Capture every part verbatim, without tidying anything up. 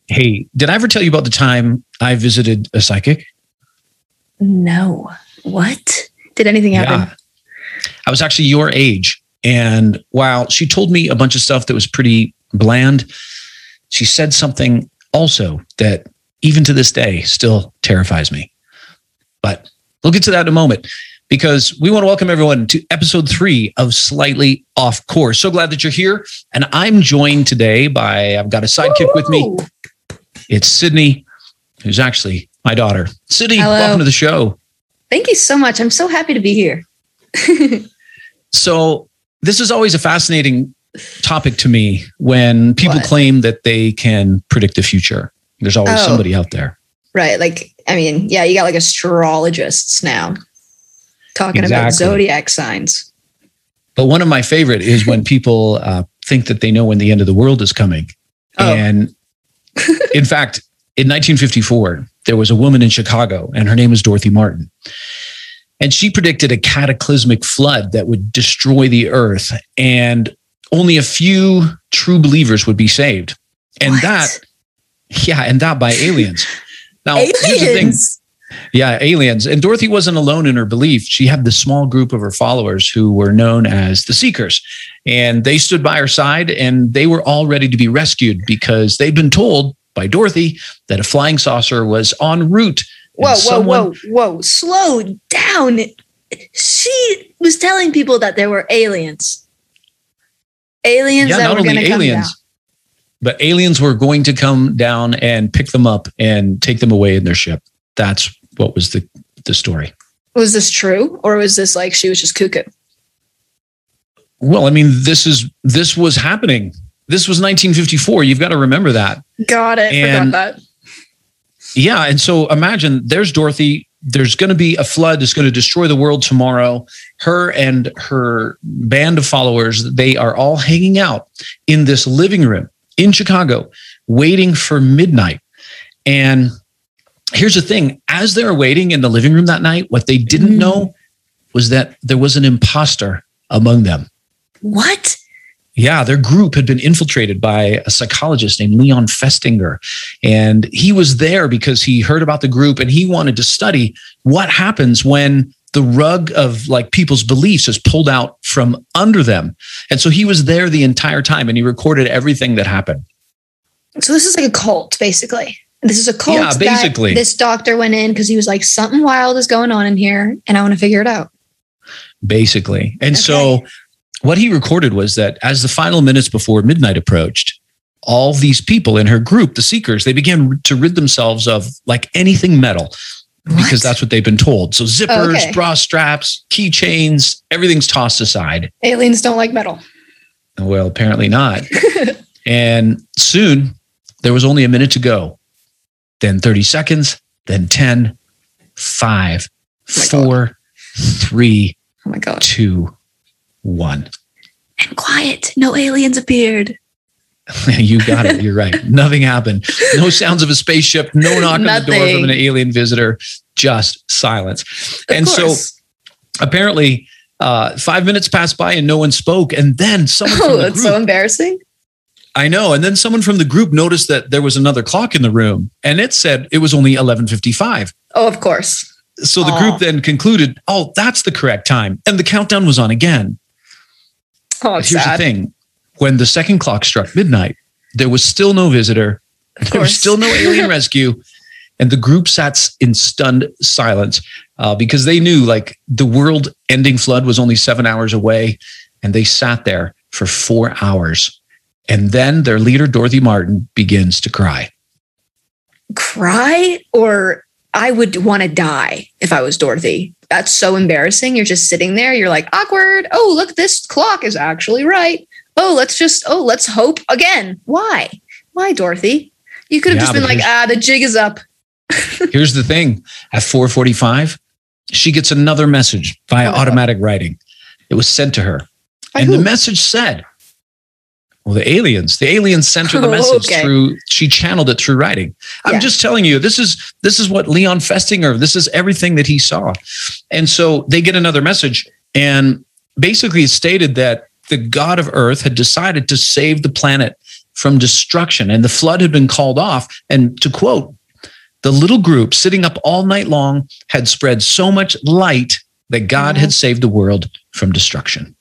Hey, did I ever tell you about the time I visited a psychic? No. What? Did anything happen? Yeah. I was actually your age. And while she told me a bunch of stuff that was pretty bland, she said something also that even to this day still terrifies me. But we'll get to that in a moment, because we want to welcome everyone to episode three of Slightly Off Course. So glad that you're here. And I'm joined today by, I've got a sidekick Woo! with me. It's Sydney, who's actually my daughter. Sydney, Hello. Welcome to the show. Thank you so much. I'm so happy to be here. So this is always a fascinating topic to me when people What? claim that they can predict the future. There's always Oh. somebody out there. Right. Like, I mean, yeah, you got like astrologists now talking about Exactly. zodiac signs. But one of my favorite is when people uh, think that they know when the end of the world is coming. Oh. And in fact, in nineteen fifty-four, there was a woman in Chicago, and her name was Dorothy Martin. And she predicted a cataclysmic flood that would destroy the earth, and only a few true believers would be saved. And What? that, yeah, and that by aliens. Now, here's the thing. Aliens. Yeah, aliens. And Dorothy wasn't alone in her belief. She had this small group of her followers who were known as the Seekers. And they stood by her side, and they were all ready to be rescued because they'd been told by Dorothy that a flying saucer was en route. Whoa, whoa, someone, whoa, whoa. Slow down. She was telling people that there were aliens. Aliens Yeah, that not were only going to come down. aliens, but aliens were going to come down and pick them up and take them away in their ship. That's what was the, the story. Was this true? Or was this like she was just cuckoo? Well, I mean, this is this was happening. This was nineteen fifty-four. You've got to remember that. Got it. And- Forgot that. Yeah. And so imagine there's Dorothy. There's going to be a flood that's going to destroy the world tomorrow. Her and her band of followers, they are all hanging out in this living room in Chicago, waiting for midnight. And here's the thing. As they're waiting in the living room that night, what they didn't Mm. know was that there was an imposter among them. What? Yeah, their group had been infiltrated by a psychologist named Leon Festinger. And he was there because he heard about the group and he wanted to study what happens when the rug of like people's beliefs is pulled out from under them. And so he was there the entire time and he recorded everything that happened. So this is like a cult, basically. This is a cult. Yeah, basically. That this doctor went in because he was like, something wild is going on in here, and I want to figure it out. Basically. And Okay. so what he recorded was that as the final minutes before midnight approached, all these people in her group, the Seekers, they began to rid themselves of like anything metal because What? that's what they've been told. So zippers, Okay. bra straps, keychains, everything's tossed aside. Aliens don't like metal. Well, apparently not. And soon there was only a minute to go. Then thirty seconds, then ten, five, Oh my four, three, Oh my God. two, one. And quiet. No aliens appeared. You got it. You're right. Nothing happened. No sounds of a spaceship. No knock on the door Nothing. from an alien visitor. Just silence. Of and course. so apparently uh, five minutes passed by and no one spoke. And then someone from Oh, the that's group, so embarrassing. I know. And then someone from the group noticed that there was another clock in the room and it said it was only eleven fifty-five. Oh, of course. So the Aw. group then concluded, oh, that's the correct time. And the countdown was on again. Oh, But it's here's sad. the thing. When the second clock struck midnight, there was still no visitor. Of There was course. still no alien rescue. And the group sat in stunned silence uh, because they knew like the world ending flood was only seven hours away. And they sat there for four hours. And then their leader, Dorothy Martin, begins to cry. Cry, or I would want to die if I was Dorothy. That's so embarrassing. You're just sitting there. You're like, awkward. Oh, look, this clock is actually right. Oh, let's just, oh, let's hope again. Why? Why, Dorothy? You could have Yeah, just been but like, here's- ah, the jig is up. Here's the thing. At four forty-five, she gets another message via Oh. automatic writing. It was sent to her. By And who? the message said, well, the aliens, the aliens sent her the Oh, message okay. through, she channeled it through writing. I'm Yeah. just telling you, this is, this is what Leon Festinger, this is everything that he saw. And so they get another message and basically it stated that the God of Earth had decided to save the planet from destruction. And the flood had been called off. And to quote, the little group sitting up all night long had spread so much light that God had saved the world from destruction.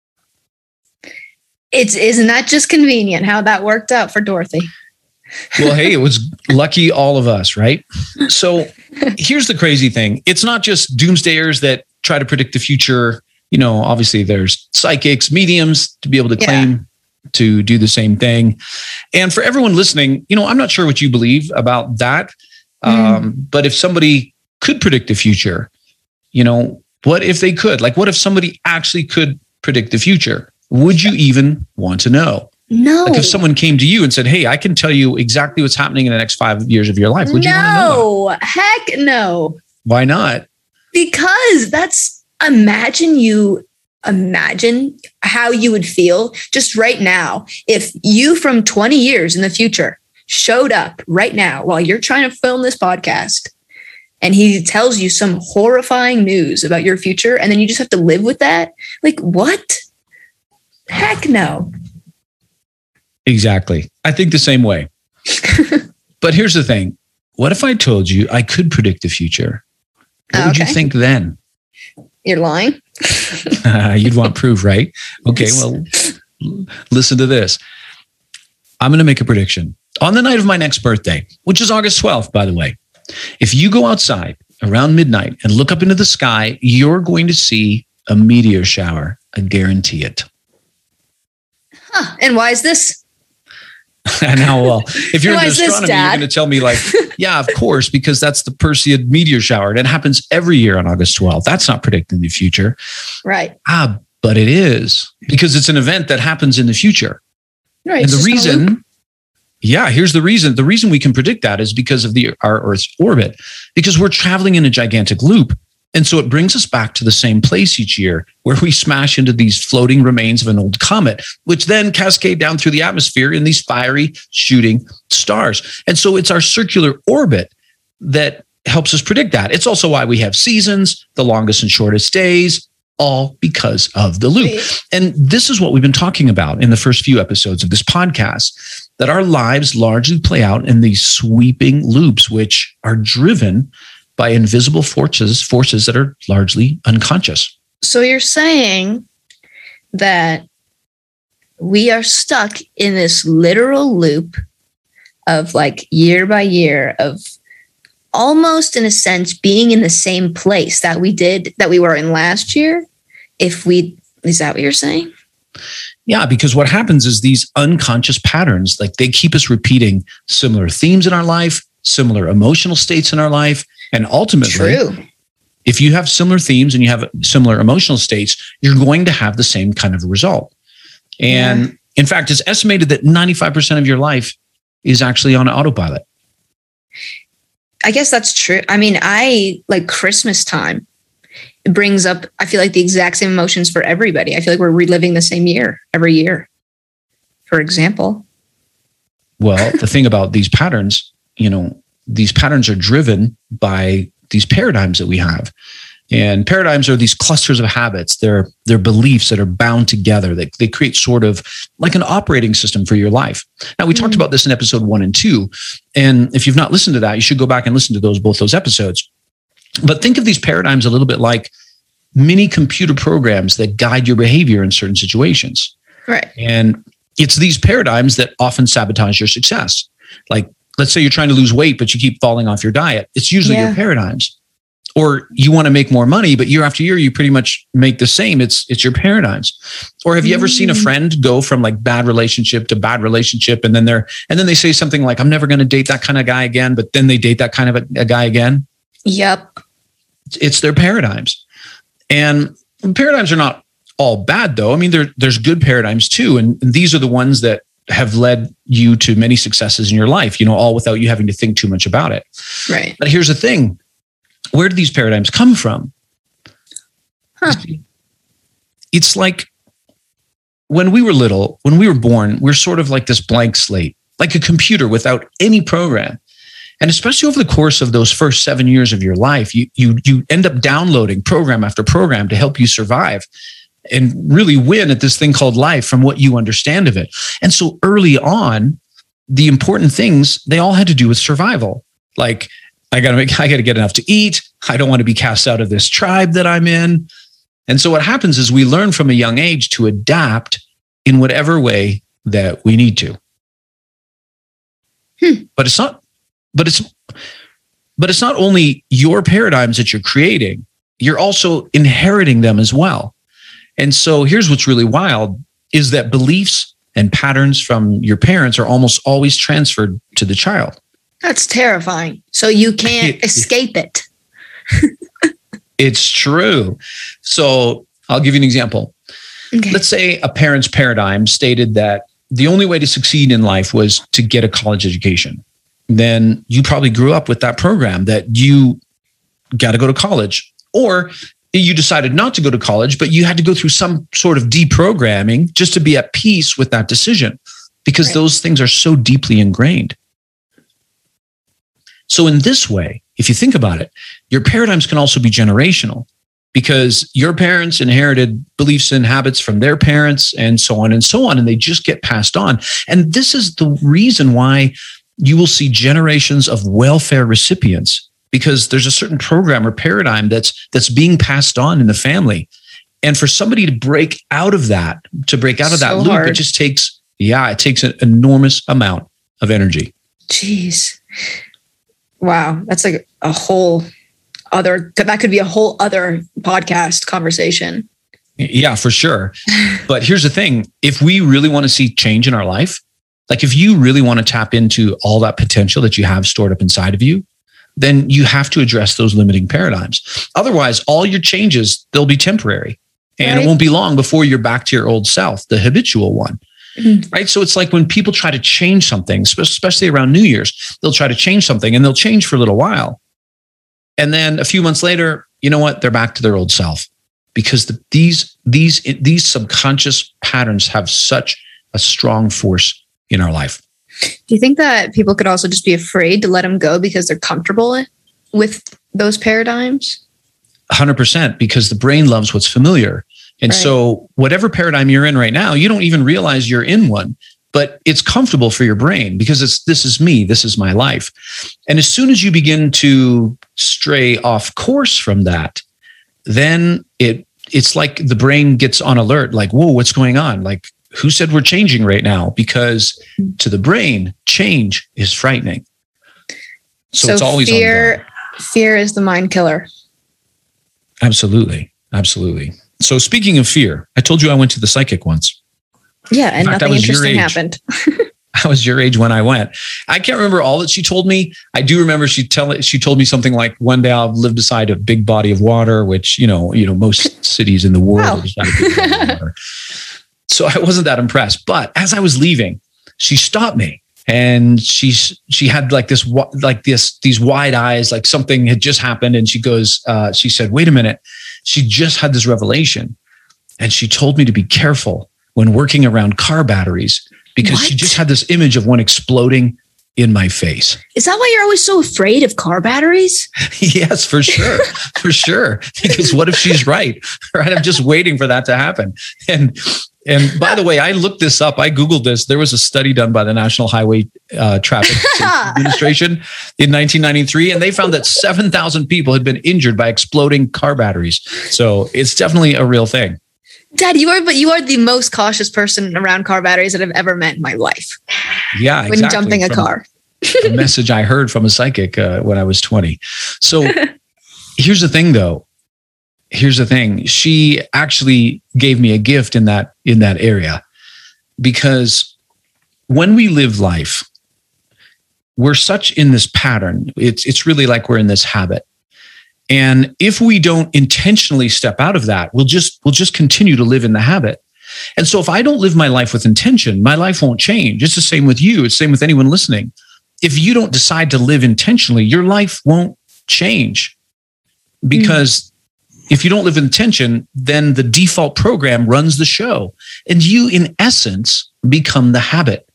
It's, isn't that just convenient how that worked out for Dorothy? Well, hey, it was lucky all of us, right? So here's the crazy thing. It's not just doomsdayers that try to predict the future. You know, obviously there's psychics, mediums to be able to claim yeah. to do the same thing. And for everyone listening, you know, I'm not sure what you believe about that. Mm. Um, but if somebody could predict the future, you know, what if they could? Like, what if somebody actually could predict the future? Would you even want to know? No. Like if someone came to you and said, hey, I can tell you exactly what's happening in the next five years of your life. Would you no, want to know that? Heck no. Why not? Because that's, imagine you, imagine how you would feel just right now. If you from twenty years in the future showed up right now while you're trying to film this podcast and he tells you some horrifying news about your future and then you just have to live with that. Like what? Heck no. Exactly. I think the same way. But here's the thing. What if I told you I could predict the future? What okay. would you think then? You're lying. You'd want proof, right? Okay, well, listen to this. I'm going to make a prediction. On the night of my next birthday, which is August twelfth, by the way, if you go outside around midnight and look up into the sky, you're going to see a meteor shower. I guarantee it. Huh. And why is this? And now, well, if you're into astronomy, this, you're going to tell me like, yeah, of course, because that's the Perseid meteor shower. And it happens every year on August twelfth. That's not predicting the future. Right. Ah, but it is because it's an event that happens in the future. Right. And the reason, yeah, here's the reason. The reason we can predict that is because of the our Earth's orbit, because we're traveling in a gigantic loop. And so it brings us back to the same place each year where we smash into these floating remains of an old comet, which then cascade down through the atmosphere in these fiery shooting stars. And so it's our circular orbit that helps us predict that. It's also why we have seasons, the longest and shortest days, all because of the loop. And this is what we've been talking about in the first few episodes of this podcast, that our lives largely play out in these sweeping loops, which are driven by invisible forces, forces that are largely unconscious. So you're saying that we are stuck in this literal loop of like year by year of almost in a sense being in the same place that we did, that we were in last year. If we, is that what you're saying? Yeah, because what happens is these unconscious patterns, like they keep us repeating similar themes in our life, similar emotional states in our life. And ultimately, True. if you have similar themes and you have similar emotional states, you're going to have the same kind of result. And yeah. in fact, it's estimated that ninety-five percent of your life is actually on autopilot. I guess that's true. I mean, I like Christmas time. It brings up, I feel like the exact same emotions for everybody. I feel like we're reliving the same year every year, for example. Well, the thing about these patterns, you know, these patterns are driven by these paradigms that we have. And paradigms are these clusters of habits. They're, they're beliefs that are bound together. They, they create sort of like an operating system for your life. Now, we mm-hmm. talked about this in episode one and two. And if you've not listened to that, you should go back and listen to those, both those episodes. But think of these paradigms a little bit like mini computer programs that guide your behavior in certain situations. Right. And it's these paradigms that often sabotage your success. Like, let's say you're trying to lose weight, but you keep falling off your diet. It's usually yeah. your paradigms. Or you want to make more money, but year after year, you pretty much make the same. It's it's your paradigms. Or have you ever mm. seen a friend go from like bad relationship to bad relationship, and then they're and then they say something like, "I'm never going to date that kind of guy again," but then they date that kind of a, a guy again? Yep. It's, it's their paradigms, and paradigms are not all bad, though. I mean, there there's good paradigms too, and, and these are the ones that have led you to many successes in your life. You know, all without you having to think too much about it. Right. But here's the thing. Where do these paradigms come from? Huh. It's like when we were little, when we were born, we're sort of like this blank slate, like a computer without any program. And especially over the course of those first seven years of your life, you, you, you end up downloading program after program to help you survive. and really win at this thing called life from what you understand of it. And so early on, the important things, they all had to do with survival. Like, I gotta make, I gotta get enough to eat. I don't want to be cast out of this tribe that I'm in. And so what happens is we learn from a young age to adapt in whatever way that we need to. Hmm. But it's not, but it's, but it's not only your paradigms that you're creating, you're also inheriting them as well. And so here's what's really wild is that beliefs and patterns from your parents are almost always transferred to the child. That's terrifying. So you can't escape it. It's true. So I'll give you an example. Okay. Let's say a parent's paradigm stated that the only way to succeed in life was to get a college education. Then you probably grew up with that program that you got to go to college, or you decided not to go to college, but you had to go through some sort of deprogramming just to be at peace with that decision, because Right. those things are so deeply ingrained. So in this way, if you think about it, your paradigms can also be generational, because your parents inherited beliefs and habits from their parents and so on and so on, and they just get passed on. And this is the reason why you will see generations of welfare recipients, because there's a certain program or paradigm that's that's being passed on in the family. And for somebody to break out of that, to break out of that So loop, hard. it just takes, yeah, it takes an enormous amount of energy. Jeez. Wow. That's like a whole other, that could be a whole other podcast conversation. Yeah, for sure. But here's the thing. If we really want to see change in our life, like if you really want to tap into all that potential that you have stored up inside of you, then you have to address those limiting paradigms. Otherwise, all your changes, they'll be temporary. And Right. it won't be long before you're back to your old self, the habitual one. Mhm. Right. So it's like when people try to change something, spe- especially around New Year's, they'll try to change something and they'll change for a little while. And then a few months later, you know what? They're back to their old self, because the, these, these, these subconscious patterns have such a strong force in our life. Do you think that people could also just be afraid to let them go because they're comfortable with those paradigms? one hundred percent, because the brain loves what's familiar. And Right. so whatever paradigm you're in right now, you don't even realize you're in one, but it's comfortable for your brain because it's, this is me, this is my life. And as soon as you begin to stray off course from that, then it, it's like the brain gets on alert, like, whoa, what's going on? Like, who said we're changing right now? Because to the brain, change is frightening. So, So, it's always on fear, guard. fear is the mind killer. Absolutely. Absolutely. So speaking of fear, I told you I went to the psychic once. Yeah, and In fact, I nothing was your interesting age. happened. I was your age when I went. I can't remember all that she told me. I do remember she tell she told me something like, one day I'll live beside a big body of water, which, you know, you know, most cities in the world Wow. are beside a big body of water. So I wasn't that impressed. But as I was leaving, she stopped me, and she's she had like this wi- like this these wide eyes, like something had just happened. And she goes, uh, she said, "Wait a minute." She just had this revelation, and she told me to be careful when working around car batteries, because she What? just had this image of one exploding in my face. Is that why you're always so afraid of car batteries? Yes, for sure. For sure. Because what if she's right? Right. I'm just waiting for that to happen. And and by the way, I looked this up. I Googled this. There was a study done by the National Highway uh, Traffic Safety Administration in nineteen ninety-three, and they found that seven thousand people had been injured by exploding car batteries. So it's definitely a real thing. Dad, you are, but you are the most cautious person around car batteries that I've ever met in my life. Yeah, When exactly. jumping a From car. a message I heard from a psychic uh, when I was twenty. So here's the thing, though. Here's the thing. She actually gave me a gift in that in that area, because when we live life, we're such in this pattern. It's it's really like we're in this habit. And if we don't intentionally step out of that, we'll just we'll just continue to live in the habit. And so if I don't live my life with intention, my life won't change. It's the same with you. It's the same with anyone listening. If you don't decide to live intentionally, your life won't change. Because mm. if you don't live in intention, then the default program runs the show. And you, in essence, become the habit.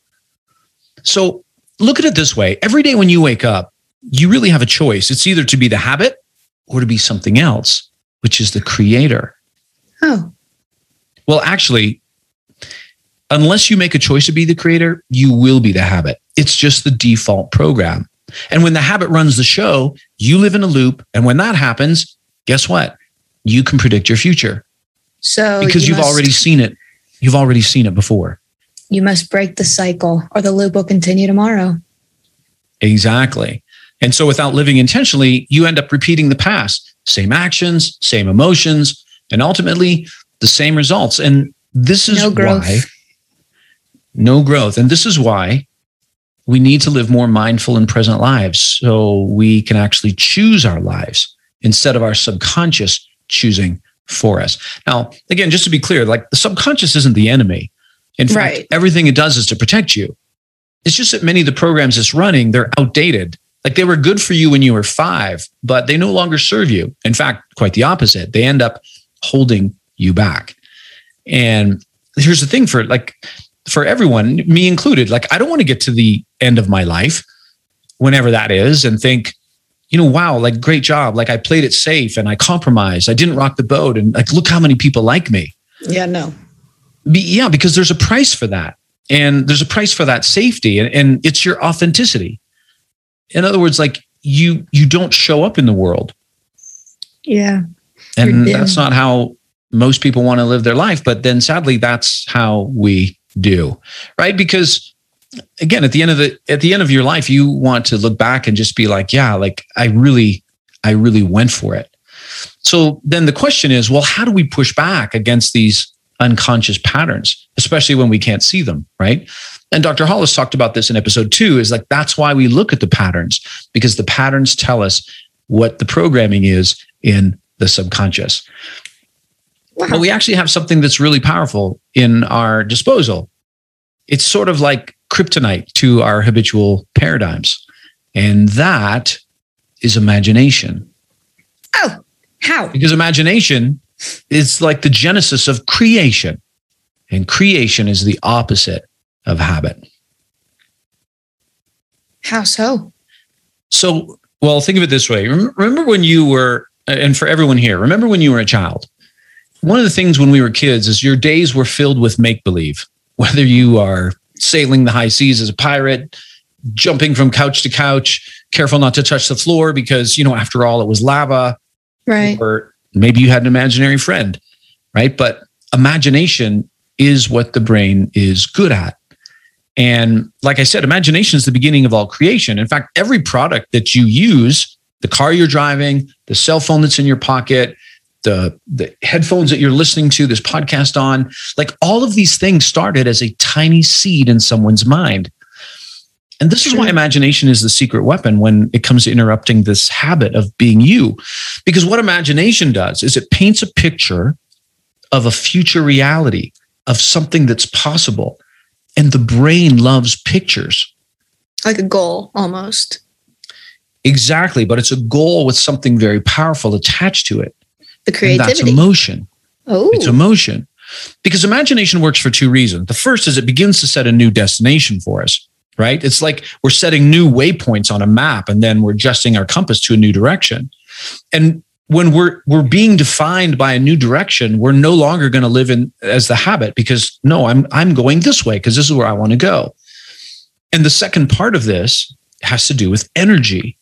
So look at it this way. Every day when you wake up, you really have a choice. It's either to be the habit or to be something else, which is the creator. Oh. Well, actually, unless you make a choice to be the creator, you will be the habit. It's just the default program. And when the habit runs the show, you live in a loop. And when that happens, guess what? You can predict your future. So because you you've must, already seen it. You've already seen it before. You must break the cycle or the loop will continue tomorrow. Exactly. And so without living intentionally, you end up repeating the past. Same actions, same emotions, and ultimately the same results. And this is no growth. why no growth. And this is why we need to live more mindful and present lives so we can actually choose our lives instead of our subconscious choosing for us. Now, again, just to be clear, like the subconscious isn't the enemy. In fact, Right. everything it does is to protect you. It's just that many of the programs it's running, they're outdated. Like they were good for you when you were five, but they no longer serve you. In fact, quite the opposite. They end up holding you back. And here's the thing for like, for everyone, me included, like, I don't want to get to the end of my life, whenever that is, and think, you know, wow, like great job. Like I played it safe and I compromised. I didn't rock the boat. And like, look how many people like me. Yeah, no. Be, yeah, because there's a price for that. And there's a price for that safety. And, and it's your authenticity. In other words, like you, you don't show up in the world. Yeah. And that's not how most people want to live their life. But then sadly, that's how we do, right? Because again, at the end of the, at the end of your life, you want to look back and just be like, yeah, like I really, I really went for it. So then the question is, well, how do we push back against these unconscious patterns, especially when we can't see them, right? And Doctor Hollis talked about this in episode two, is like, that's why we look at the patterns, because the patterns tell us what the programming is in the subconscious. Wow. But we actually have something that's really powerful in our disposal. It's sort of like kryptonite to our habitual paradigms. And that is imagination. Oh, how? Because imagination is like the genesis of creation. And creation is the opposite of habit. How so? So, well, think of it this way. Remember when you were, and for everyone here, remember when you were a child? One of the things when we were kids is your days were filled with make-believe, whether you are sailing the high seas as a pirate, jumping from couch to couch, careful not to touch the floor because, you know, after all, it was lava. Right. Or maybe you had an imaginary friend, right? But imagination is what the brain is good at. And like I said, imagination is the beginning of all creation. In fact, every product that you use, the car you're driving, the cell phone that's in your pocket, the, the headphones that you're listening to this podcast on, like all of these things started as a tiny seed in someone's mind. And this is why imagination is the secret weapon when it comes to interrupting this habit of being you. Because what imagination does is it paints a picture of a future reality, of something that's possible. And the brain loves pictures. Like a goal, almost. Exactly. But it's a goal with something very powerful attached to it. The creativity. And that's emotion. Oh. It's emotion. Because imagination works for two reasons. The first is it begins to set a new destination for us, right? It's like we're setting new waypoints on a map and then we're adjusting our compass to a new direction. And when we're we're being defined by a new direction, we're no longer going to live in as the habit because no, I'm I'm going this way because this is where I want to go. And the second part of this has to do with energy.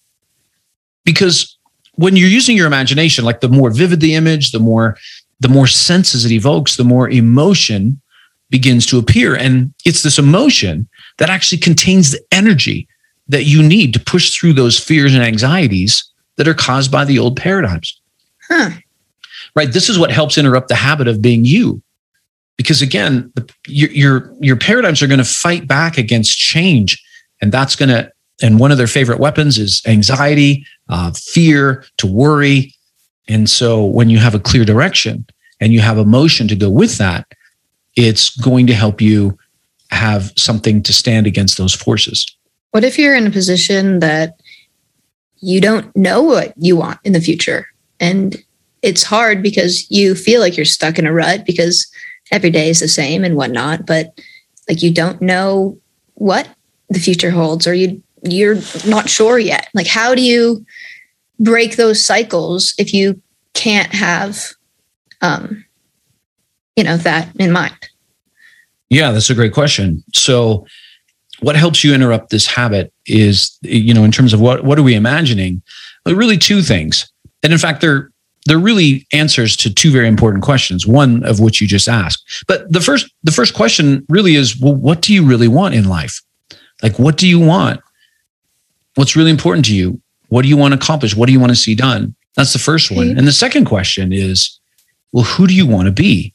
Because when you're using your imagination, like the more vivid the image, the more the more senses it evokes, the more emotion begins to appear. And it's this emotion that actually contains the energy that you need to push through those fears and anxieties that are caused by the old paradigms. Huh. Right. This is what helps interrupt the habit of being you. Because again, the, your, your, your paradigms are going to fight back against change. And that's going to, and one of their favorite weapons is anxiety, uh, fear, to worry. And so when you have a clear direction and you have emotion to go with that, it's going to help you have something to stand against those forces. What if you're in a position that you don't know what you want in the future? And it's hard because you feel like you're stuck in a rut because every day is the same and whatnot, but like you don't know what the future holds or you, you're not sure yet. Like, how do you break those cycles if you can't have, um, you know, that in mind? Yeah, that's a great question. So what helps you interrupt this habit is, you know, in terms of what, what are we imagining? Well, really two things. And in fact, they're, they're really answers to two very important questions, one of which you just asked. But the first, the first question really is, well, what do you really want in life? Like, what do you want? What's really important to you? What do you want to accomplish? What do you want to see done? That's the first one. And the second question is, well, who do you want to be?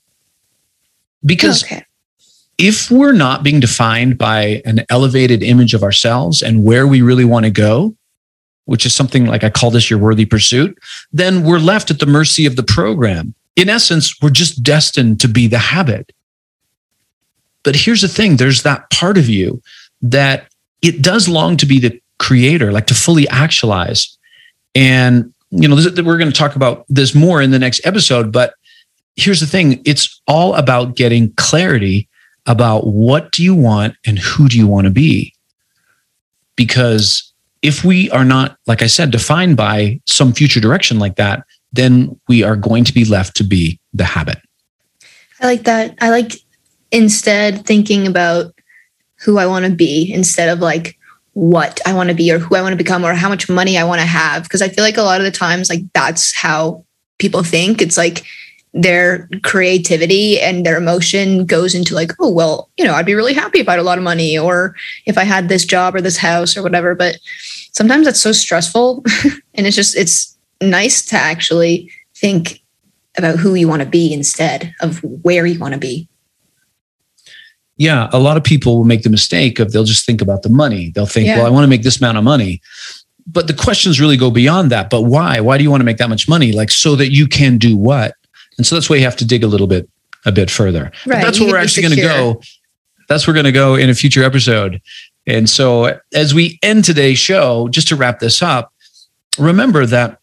Because okay. if we're not being defined by an elevated image of ourselves and where we really want to go, which is something like I call this your worthy pursuit, then we're left at the mercy of the program. In essence, we're just destined to be the habit. But here's the thing, there's that part of you that it does long to be the creator, like to fully actualize. And, you know, this, we're going to talk about this more in the next episode, but here's the thing, it's all about getting clarity about what do you want and who do you want to be? Because if we are not, like I said, defined by some future direction like that, then we are going to be left to be the habit. I like that. I like instead thinking about who I want to be instead of like what I want to be or who I want to become or how much money I want to have. Because I feel like a lot of the times, like that's how people think. It's like their creativity and their emotion goes into like, oh, well, you know, I'd be really happy if I had a lot of money or if I had this job or this house or whatever. But sometimes that's so stressful. And it's just, it's nice to actually think about who you want to be instead of where you want to be. Yeah. A lot of people will make the mistake of they'll just think about the money. They'll think, yeah. well, I want to make this amount of money. But the questions really go beyond that. But why? Why do you want to make that much money? Like, so that you can do what? And so that's why you have to dig a little bit, a bit further. Right. But that's where we're actually going to go. That's where we're going to go in a future episode. And so as we end today's show, just to wrap this up, remember that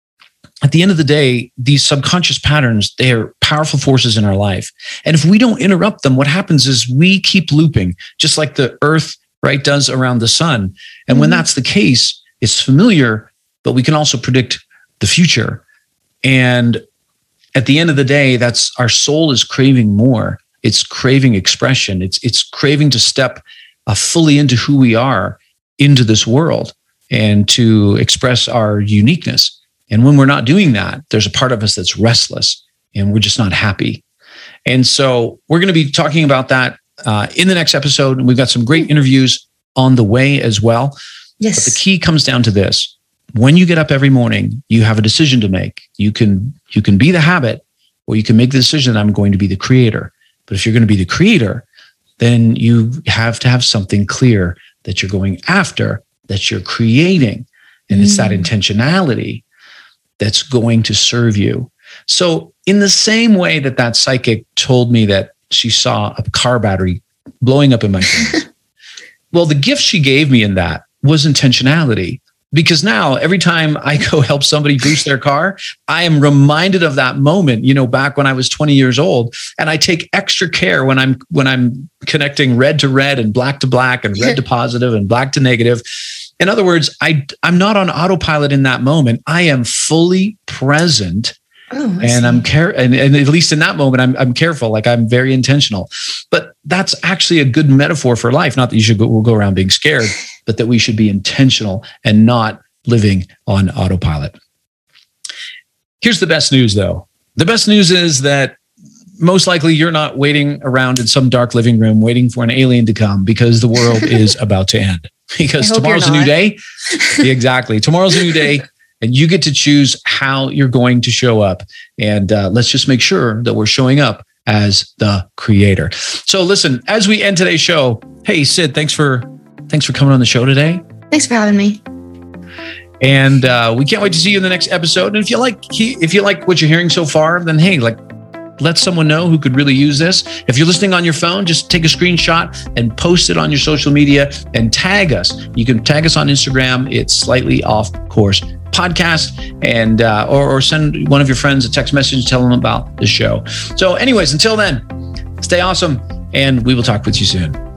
at the end of the day, these subconscious patterns, they are powerful forces in our life. And if we don't interrupt them, what happens is we keep looping, just like the earth, right, does around the sun. And mm-hmm. when that's the case, it's familiar, but we can also predict the future. And at the end of the day, that's our soul is craving more. It's craving expression. It's it's craving to step uh, fully into who we are, into this world, and to express our uniqueness. And when we're not doing that, there's a part of us that's restless, and we're just not happy. And so we're going to be talking about that uh, in the next episode. And we've got some great interviews on the way as well. Yes. But the key comes down to this. When you get up every morning, you have a decision to make. You can you can be the habit, or you can make the decision that I'm going to be the creator. But if you're going to be the creator, then you have to have something clear that you're going after, that you're creating. And mm. it's that intentionality that's going to serve you. So in the same way that that psychic told me that she saw a car battery blowing up in my face, well, the gift she gave me in that was intentionality. Because now every time I go help somebody boost their car, I am reminded of that moment, you know, back when I was twenty years old. And I take extra care when I'm when I'm connecting red to red and black to black and red to positive and black to negative. In other words, I, I'm not on autopilot in that moment. I am fully present. Oh, and I'm care, and, and at least in that moment, I'm I'm careful. Like I'm very intentional. But that's actually a good metaphor for life. Not that you should go, we'll go around being scared, but that we should be intentional and not living on autopilot. Here's the best news, though. The best news is that most likely you're not waiting around in some dark living room waiting for an alien to come, because the world is about to end. Because tomorrow's a new day. Exactly. Tomorrow's a new day. And you get to choose how you're going to show up. And uh, let's just make sure that we're showing up as the creator. So listen, as we end today's show, hey, Sid, thanks for thanks for coming on the show today. Thanks for having me. And uh, we can't wait to see you in the next episode. And if you like if you like what you're hearing so far, then hey, like let someone know who could really use this. If you're listening on your phone, just take a screenshot and post it on your social media and tag us. You can tag us on Instagram. It's Slightly Off Course Podcast, and uh, or, or send one of your friends a text message, tell them about the show. So anyways, until then, stay awesome, and we will talk with you soon.